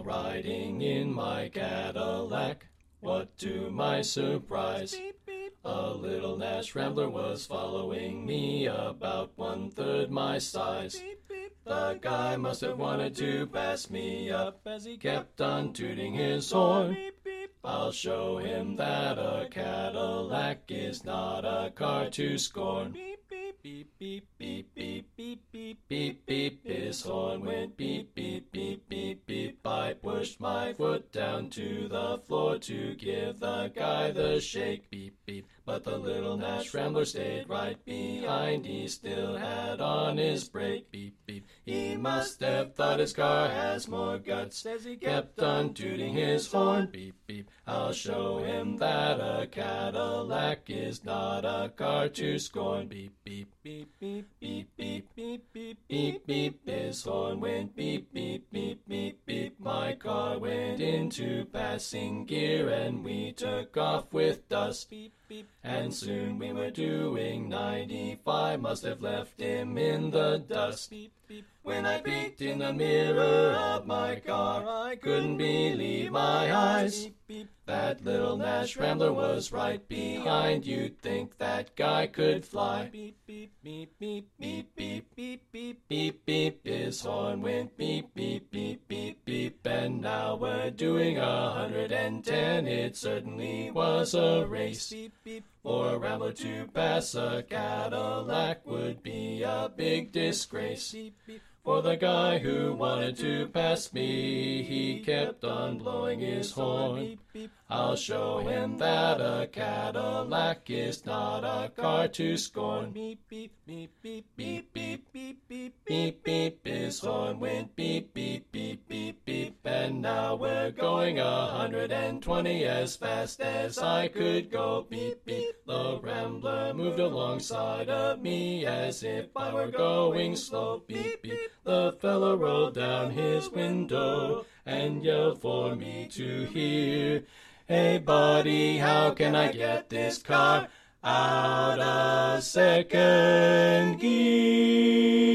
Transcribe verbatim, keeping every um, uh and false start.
riding in my Cadillac. What to my surprise, a little Nash Rambler was following me about one-third my size. The guy must have wanted to pass me up as he kept on tooting his horn. I'll show him that a Cadillac is not a car to scorn. Beep, beep, beep, beep, beep, beep, beep, beep, beep, beep. His horn went beep, beep, beep, beep, beep. I pushed my foot down to the floor to give the guy the shake. Beep, beep. But the little Nash Rambler stayed right behind. He still had on his brake. Beep, beep. He must have thought his car has more guts as he kept on tooting his horn. Beep, beep. I'll show him that a Cadillac is not a car to scorn. Beep, beep, beep, beep, beep, beep, beep, beep, beep, beep. His horn went beep, beep, beep, beep, beep. My car went into passing gear and we took off with dust. Beep, beep. And soon we were doing ninety-five. Must have left him in the dust. Beep, beep. When I peeked in the mirror of my car, I couldn't believe my eyes. That little Nash Rambler was right behind. You'd think that guy could fly. Beep, beep, beep, beep, beep, beep, beep, beep, beep, beep. His horn went beep, beep, beep, beep, beep. And now we're doing a hundred and ten. It certainly was a race. Beep, beep. For a Rambler to pass a Cadillac would be a big disgrace. Beep, beep. For the guy who wanted to pass me, he kept on blowing his horn. I'll show him that a Cadillac is not a car to scorn. Beep, beep, beep, beep, beep, beep, beep, beep, beep, beep. His horn went beep, beep, beep, beep, beep. And now we're going a hundred and twenty as fast as I could go. Beep, beep. The Rambler moved alongside of me as if I were going slow. Beep, beep. The fella rolled down his window and yelled for me to hear. Hey buddy, how can I get this car out of second gear?